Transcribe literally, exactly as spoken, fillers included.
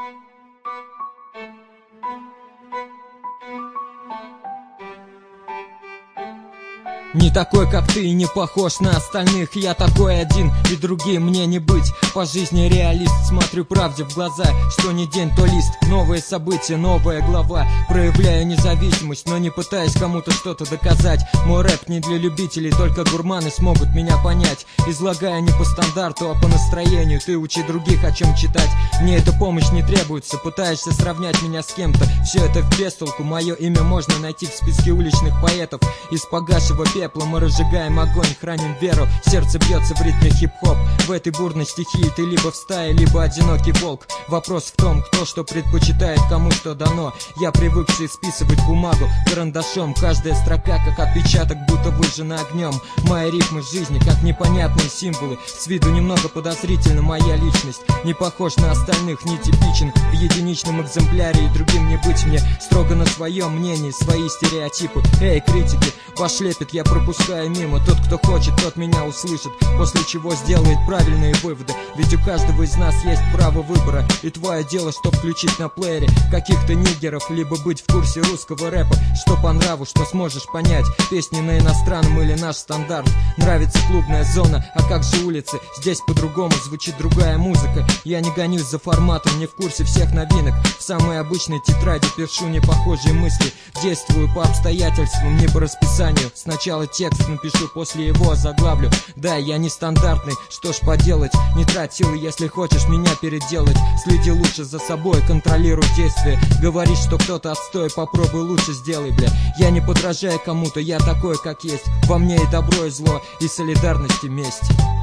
Не такой, как ты, и не похож на остальных. Я такой один, и другим мне не быть. По жизни реалист, смотрю правде в глаза. Что ни день, то лист, новые события, новая глава. Проявляю независимость, но не пытаюсь кому-то что-то доказать. Мой рэп не для любителей, только гурманы смогут меня понять. Излагая не по стандарту, а по настроению. Ты учи других, о чем читать. Мне эта помощь не требуется. Пытаешься сравнять меня с кем-то, все это в бестолку. Мое имя можно найти в списке уличных поэтов. Из погасшего пепла мы разжигаем огонь, храним веру. Сердце бьется в ритме хип-хоп. В этой бурной стихии ты либо в стае, либо одинокий волк. Вопрос в том, кто что предпочитает, кому что дано. Я привыкший списывать бумагу карандашом. Каждая строка как отпечаток, будто выжжена огнем. Мои рифмы жизни, как непонятные символы. С виду немного подозрительна моя личность. Не похож на остальных, не типичен в единичном экземпляре. И другим не быть мне, строго на своем мнении, свои стереотипы. Эй, критики, ваш лепет я пропускаю мимо. Тот, кто хочет, тот меня услышит, после чего сделает правильные выводы. Ведь у каждого из нас есть право выбора. И твое дело, что включить на плеере каких-то нигеров, либо быть в курсе русского рэпа. Что по нраву, что сможешь понять. Песни на иностранном или наш стандарт. Нравится клубная зона, а как же улицы? Здесь по-другому звучит другая музыка. Я не гонюсь за форматом, не в курсе всех новинок. В самой обычной тетради пишу непохожие мысли. Действую по обстоятельствам, не по расписанию. Сначала текст напишу, после его озаглавлю. Да, я не стандартный, что ж поделать. Не трать силы, если хочешь меня переделать. Следи лучше за собой, контролируй действия. Говоришь, что кто-то отстой, попробуй лучше сделай, бля. Я не подражаю кому-то, я такой, как есть. Во мне и добро, и зло, и солидарность, и месть.